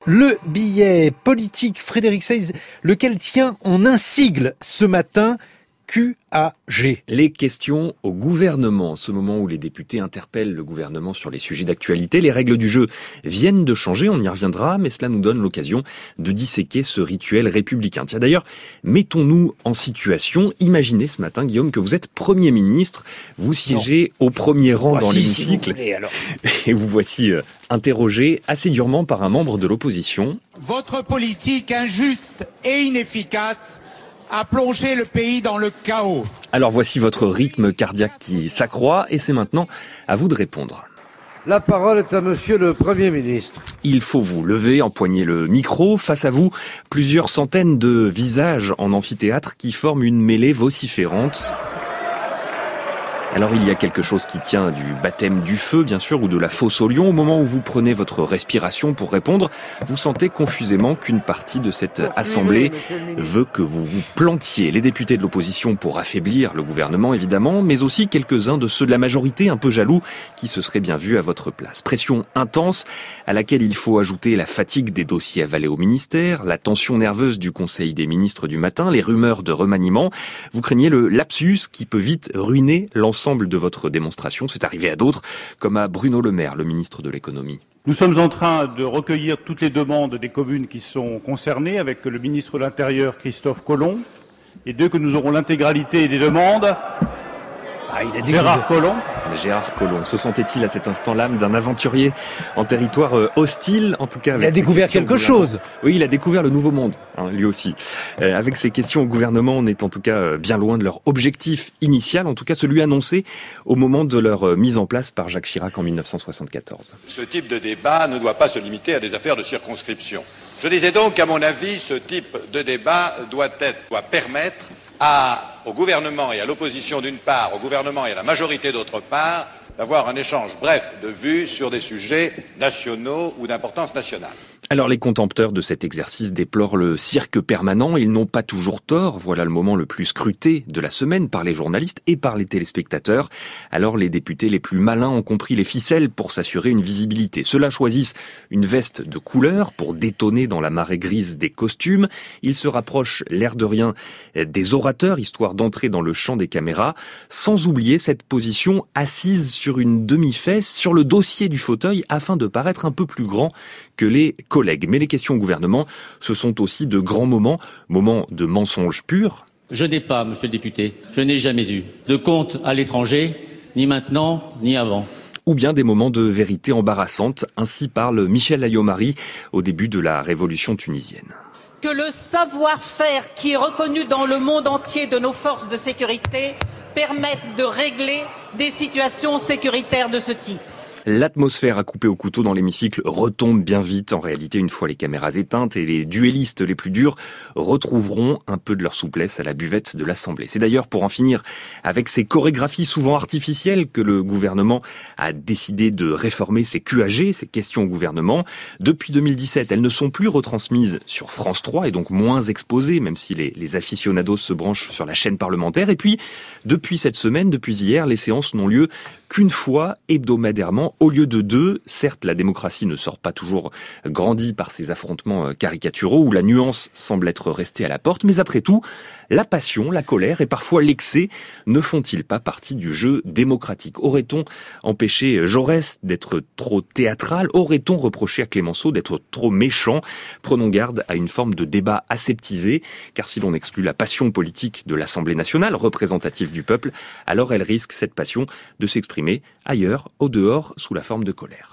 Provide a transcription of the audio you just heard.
Le billet politique Frédéric Seyss, lequel tient en un sigle ce matin, QAG. Les questions au gouvernement. Ce moment où les députés interpellent le gouvernement sur les sujets d'actualité. Les règles du jeu viennent de changer, on y reviendra, mais cela nous donne l'occasion de disséquer ce rituel républicain. Tiens d'ailleurs, mettons-nous en situation. Imaginez ce matin, Guillaume, que vous êtes Premier ministre. Vous siégez au premier rang dans l'hémicycle. Et vous voici interrogé assez durement par un membre de l'opposition. Votre politique injuste et inefficace a plongé le pays dans le chaos. Alors voici votre rythme cardiaque qui s'accroît et c'est maintenant à vous de répondre. La parole est à monsieur le Premier ministre. Il faut vous lever, empoigner le micro. Face à vous, plusieurs centaines de visages en amphithéâtre qui forment une mêlée vociférante. Alors il y a quelque chose qui tient du baptême du feu, bien sûr, ou de la fosse au lion. Au moment où vous prenez votre respiration pour répondre, vous sentez confusément qu'une partie de cette assemblée veut que vous vous plantiez. Les députés de l'opposition pour affaiblir le gouvernement, évidemment, mais aussi quelques-uns de ceux de la majorité, un peu jaloux, qui se seraient bien vus à votre place. Pression intense, à laquelle il faut ajouter la fatigue des dossiers avalés au ministère, la tension nerveuse du Conseil des ministres du matin, les rumeurs de remaniement. Vous craignez le lapsus qui peut vite ruiner l'ensemble de votre démonstration. C'est arrivé à d'autres, comme à Bruno Le Maire, le ministre de l'économie. Nous sommes en train de recueillir toutes les demandes des communes qui sont concernées avec le ministre de l'Intérieur, Christophe Collomb. Et dès que nous aurons l'intégralité des demandes, Gérard Collomb. Se sentait-il à cet instant l'âme d'un aventurier en territoire hostile, en tout cas. Il a découvert quelque chose. Oui, il a découvert le nouveau monde, lui aussi. Avec ces questions au gouvernement, on est en tout cas bien loin de leur objectif initial, en tout cas celui annoncé au moment de leur mise en place par Jacques Chirac en 1974. Ce type de débat ne doit pas se limiter à des affaires de circonscription. Je disais donc qu'à mon avis, ce type de débat doit permettre au gouvernement et à l'opposition d'une part, au gouvernement et à la majorité d'autre part, d'avoir un échange bref de vues sur des sujets nationaux ou d'importance nationale. Alors les contempteurs de cet exercice déplorent le cirque permanent, ils n'ont pas toujours tort, voilà le moment le plus scruté de la semaine par les journalistes et par les téléspectateurs. Alors les députés les plus malins ont compris les ficelles pour s'assurer une visibilité. Ceux-là choisissent une veste de couleur pour détonner dans la marée grise des costumes. Ils se rapprochent l'air de rien des orateurs, histoire d'entrer dans le champ des caméras, sans oublier cette position assise sur une demi-fesse, sur le dossier du fauteuil, afin de paraître un peu plus grand que les collègues. Mais les questions au gouvernement, ce sont aussi de grands moments de mensonges purs. Je n'ai pas, monsieur le député, je n'ai jamais eu de compte à l'étranger, ni maintenant, ni avant. Ou bien des moments de vérité embarrassante. Ainsi parle Michel Ayomari au début de la révolution tunisienne. Que le savoir-faire qui est reconnu dans le monde entier de nos forces de sécurité permette de régler des situations sécuritaires de ce type. L'atmosphère à couper au couteau dans l'hémicycle retombe bien vite. En réalité, une fois les caméras éteintes, et les duellistes les plus durs retrouveront un peu de leur souplesse à la buvette de l'Assemblée. C'est d'ailleurs pour en finir avec ces chorégraphies souvent artificielles que le gouvernement a décidé de réformer ces QAG, ces questions au gouvernement. Depuis 2017, elles ne sont plus retransmises sur France 3 et donc moins exposées, même si les aficionados se branchent sur la chaîne parlementaire. Et puis, depuis cette semaine, depuis hier, les séances n'ont lieu qu'une fois hebdomadairement au lieu de deux. Certes, la démocratie ne sort pas toujours grandie par ces affrontements caricaturaux où la nuance semble être restée à la porte, mais après tout, la passion, la colère et parfois l'excès ne font-ils pas partie du jeu démocratique? Aurait-on empêché Jaurès d'être trop théâtral? Aurait-on reproché à Clémenceau d'être trop méchant? Prenons garde à une forme de débat aseptisé, car si l'on exclut la passion politique de l'Assemblée nationale, représentative du peuple, alors elle risque, cette passion, de s'exprimer ailleurs, au dehors, sous la forme de colère.